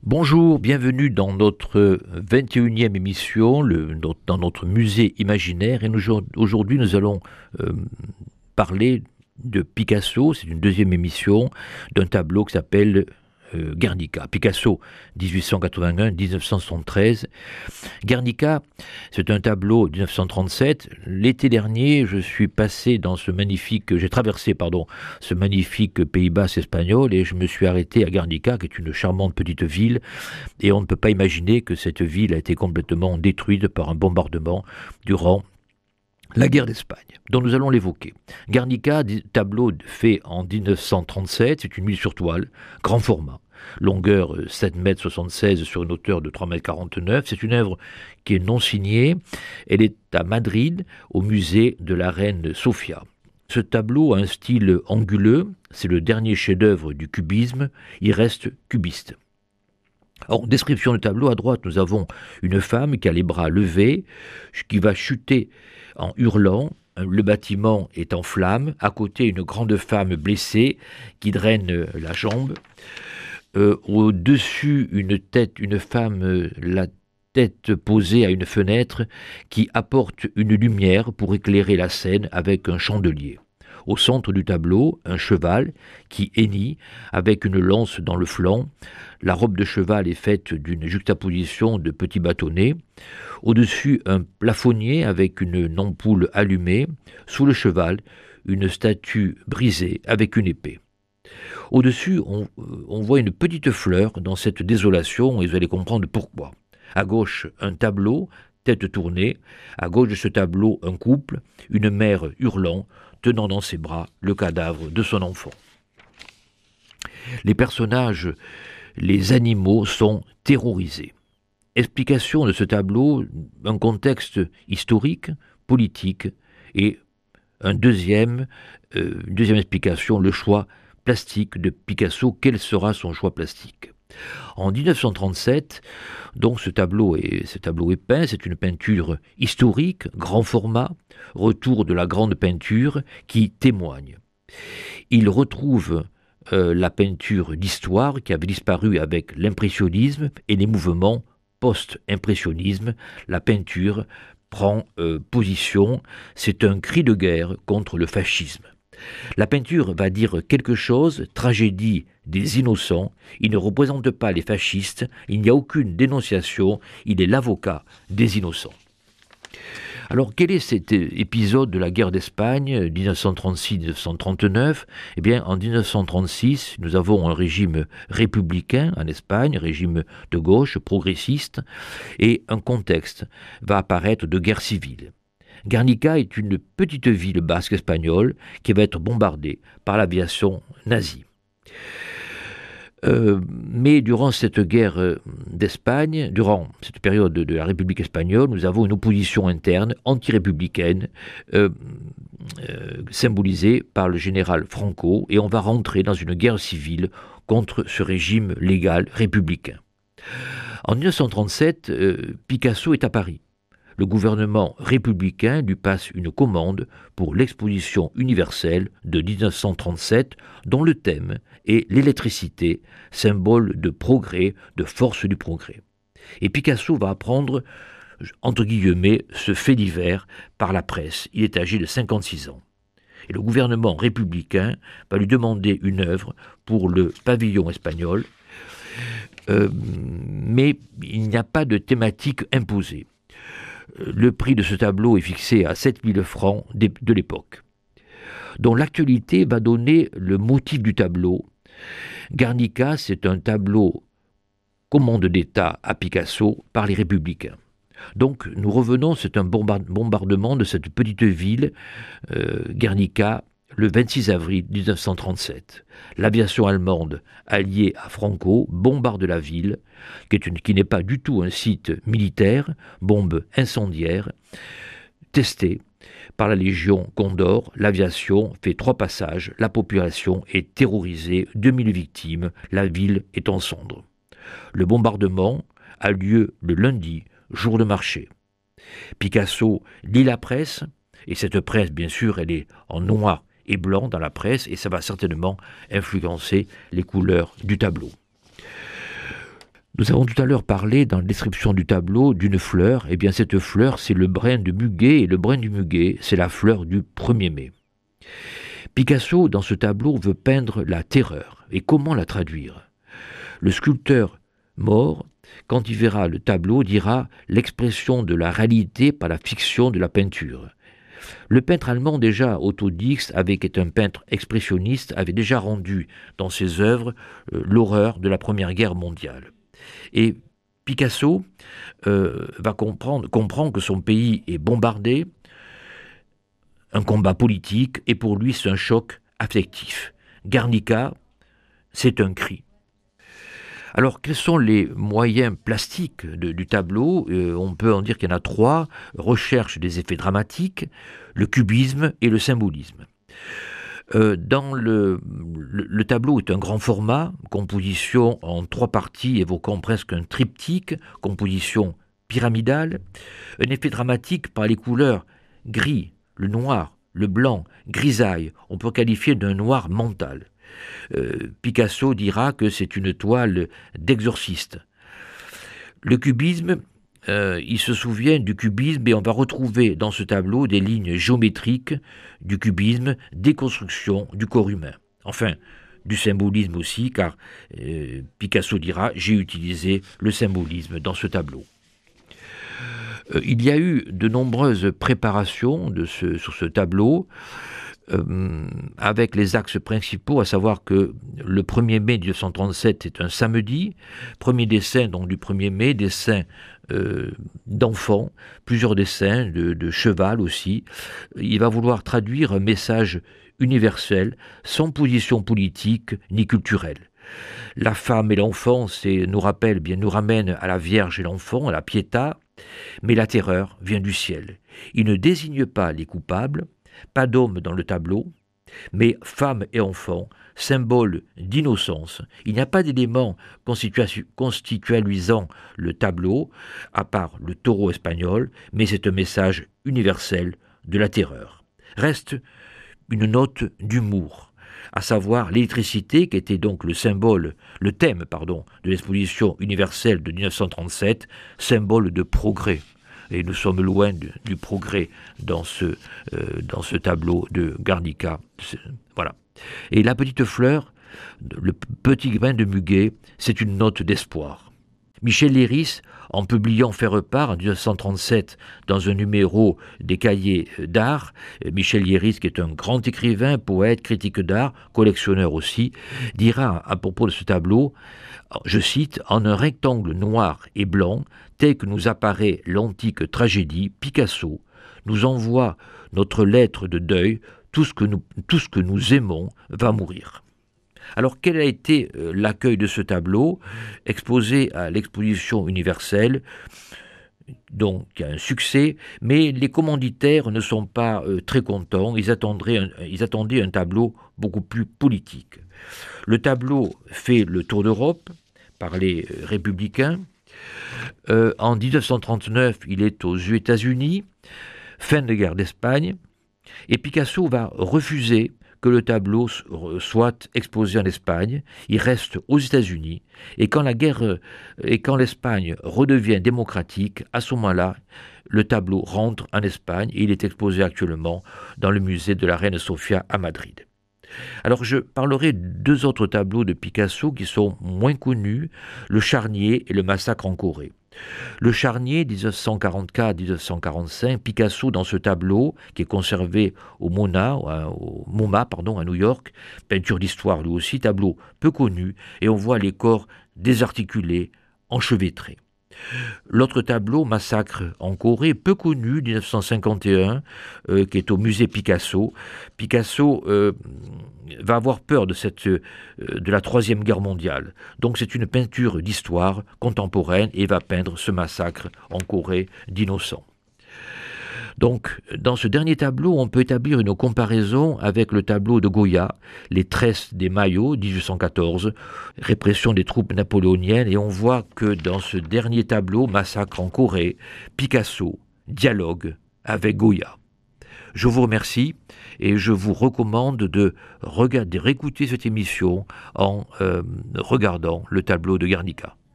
Bonjour, bienvenue dans notre 21e émission, dans notre musée imaginaire. Et aujourd'hui, nous allons parler de Picasso. C'est une deuxième émission d'un tableau qui s'appelle Guernica. Picasso, 1881-1973. Guernica, c'est un tableau de 1937. L'été dernier, j'ai traversé ce magnifique Pays Basque espagnol et je me suis arrêté à Guernica, qui est une charmante petite ville. Et on ne peut pas imaginer que cette ville a été complètement détruite par un bombardement durant la guerre d'Espagne, dont nous allons l'évoquer. Guernica, tableau fait en 1937, c'est une huile sur toile, grand format, longueur 7,76 m sur une hauteur de 3,49 m. C'est une œuvre qui est non signée. Elle est à Madrid, au musée de la reine Sofia. Ce tableau a un style anguleux, c'est le dernier chef-d'œuvre du cubisme, il reste cubiste. En description du tableau, à droite, nous avons une femme qui a les bras levés, qui va chuter en hurlant. Le bâtiment est en flammes. À côté, une grande femme blessée qui draine la jambe. Au-dessus, une femme, la tête posée à une fenêtre qui apporte une lumière pour éclairer la scène avec un chandelier. Au centre du tableau, un cheval qui hennit avec une lance dans le flanc. La robe de cheval est faite d'une juxtaposition de petits bâtonnets. Au-dessus, un plafonnier avec une ampoule allumée. Sous le cheval, une statue brisée avec une épée. Au-dessus, on voit une petite fleur dans cette désolation et vous allez comprendre pourquoi. À gauche, un tableau, tête tournée. À gauche de ce tableau, un couple, une mère hurlant, tenant dans ses bras le cadavre de son enfant. Les personnages, les animaux sont terrorisés. Explication de ce tableau, un contexte historique, politique et une deuxième explication, le choix plastique de Picasso. Quel sera son choix plastique ? En 1937, donc ce tableau est peint, c'est une peinture historique, grand format, retour de la grande peinture qui témoigne. Il retrouve la peinture d'histoire qui avait disparu avec l'impressionnisme et les mouvements post-impressionnisme. La peinture prend position, c'est un cri de guerre contre le fascisme. La peinture va dire quelque chose, tragédie des innocents, il ne représente pas les fascistes, il n'y a aucune dénonciation, il est l'avocat des innocents. Alors quel est cet épisode de la guerre d'Espagne, 1936-1939 ? Eh bien, en 1936, nous avons un régime républicain en Espagne, régime de gauche, progressiste, et un contexte va apparaître de guerre civile. Guernica est une petite ville basque espagnole qui va être bombardée par l'aviation nazie. Mais durant cette guerre d'Espagne, durant cette période de la République espagnole, nous avons une opposition interne anti-républicaine symbolisée par le général Franco, et on va rentrer dans une guerre civile contre ce régime légal républicain. En 1937, Picasso est à Paris. Le gouvernement républicain lui passe une commande pour l'exposition universelle de 1937, dont le thème est l'électricité, symbole de progrès, de force du progrès. Et Picasso va apprendre, entre guillemets, ce fait divers par la presse. Il est âgé de 56 ans. Et le gouvernement républicain va lui demander une œuvre pour le pavillon espagnol, mais il n'y a pas de thématique imposée. Le prix de ce tableau est fixé à 7000 francs de l'époque. Donc l'actualité va donner le motif du tableau. Guernica, c'est un tableau commande d'État à Picasso par les républicains. Donc nous revenons, c'est un bombardement de cette petite ville, Guernica, le 26 avril 1937. L'aviation allemande, alliée à Franco, bombarde la ville, qui n'est pas du tout un site militaire, bombe incendiaire, testée par la Légion Condor. L'aviation fait 3 passages, la population est terrorisée, 2000 victimes, la ville est en cendres. Le bombardement a lieu le lundi, jour de marché. Picasso lit la presse, et cette presse, bien sûr, elle est en noir et blanc dans la presse, et ça va certainement influencer les couleurs du tableau. Nous avons tout à l'heure parlé, dans la description du tableau, d'une fleur. Eh bien, cette fleur, c'est le brin de muguet, et le brin du muguet, c'est la fleur du 1er mai. Picasso, dans ce tableau, veut peindre la terreur. Et comment la traduire? Le sculpteur mort, quand il verra le tableau, dira l'expression de la réalité par la fiction de la peinture. Le peintre allemand, déjà Otto Dix, qui est un peintre expressionniste, avait déjà rendu dans ses œuvres l'horreur de la Première Guerre mondiale. Et Picasso comprend que son pays est bombardé, un combat politique, et pour lui c'est un choc affectif. Guernica, c'est un cri. Alors, quels sont les moyens plastiques du tableau? On peut en dire qu'il y en a 3. Recherche des effets dramatiques, le cubisme et le symbolisme. Le tableau est un grand format, composition en 3 parties évoquant presque un triptyque, composition pyramidale, un effet dramatique par les couleurs gris, le noir, le blanc, grisaille, on peut qualifier d'un noir mental. Picasso dira que c'est une toile d'exorciste. Le cubisme, il se souvient du cubisme et on va retrouver dans ce tableau des lignes géométriques du cubisme, des constructions du corps humain. Enfin, du symbolisme aussi, car Picasso dira « j'ai utilisé le symbolisme dans ce tableau ». Il y a eu de nombreuses préparations sur ce tableau, avec les axes principaux, à savoir que le 1er mai 1937 est un samedi, premier dessin donc du 1er mai, dessin d'enfants, plusieurs dessins de cheval aussi. Il va vouloir traduire un message universel, sans position politique ni culturelle. La femme et l'enfant nous ramène à la Vierge et l'enfant, à la Pietà, mais la terreur vient du ciel. Il ne désigne pas les coupables, pas d'homme dans le tableau, mais femme et enfant, symbole d'innocence. Il n'y a pas d'élément constitualisant le tableau, à part le taureau espagnol, mais c'est un message universel de la terreur. Reste une note d'humour, à savoir l'électricité, qui était donc le thème, de l'exposition universelle de 1937, symbole de progrès. Et nous sommes loin du progrès dans ce tableau de Guernica. Voilà. Et la petite fleur, le petit grain de muguet, c'est une note d'espoir. Michel Leiris, en publiant Faire-part en 1937 dans un numéro des cahiers d'art, Michel Leiris, qui est un grand écrivain, poète, critique d'art, collectionneur aussi, dira à propos de ce tableau, je cite, « En un rectangle noir et blanc, tel que nous apparaît l'antique tragédie, Picasso nous envoie notre lettre de deuil, tout ce que nous aimons va mourir. » Alors, quel a été l'accueil de ce tableau, exposé à l'exposition universelle? Donc, il y a un succès, mais les commanditaires ne sont pas très contents. Ils attendaient un tableau beaucoup plus politique. Le tableau fait le tour d'Europe par les républicains. En 1939, il est aux États-Unis, fin de guerre d'Espagne, et Picasso va refuser que le tableau soit exposé en Espagne. Il reste aux États-Unis, et quand l'Espagne redevient démocratique, à ce moment-là, le tableau rentre en Espagne et il est exposé actuellement dans le musée de la Reine Sofia à Madrid. Alors je parlerai de 2 autres tableaux de Picasso qui sont moins connus, le Charnier et le Massacre en Corée. Le Charnier, 1944-1945, Picasso dans ce tableau, qui est conservé au MoMA, à New York, peinture d'histoire lui aussi, tableau peu connu, et on voit les corps désarticulés, enchevêtrés. L'autre tableau, Massacre en Corée, peu connu, 1951, qui est au musée Picasso. Picasso va avoir peur de la Troisième Guerre mondiale. Donc c'est une peinture d'histoire contemporaine et va peindre ce massacre en Corée d'innocents. Donc, dans ce dernier tableau, on peut établir une comparaison avec le tableau de Goya, Les tresses des maillots, 1814, répression des troupes napoléoniennes, et on voit que dans ce dernier tableau, Massacre en Corée, Picasso dialogue avec Goya. Je vous remercie et je vous recommande de réécouter cette émission en regardant le tableau de Guernica.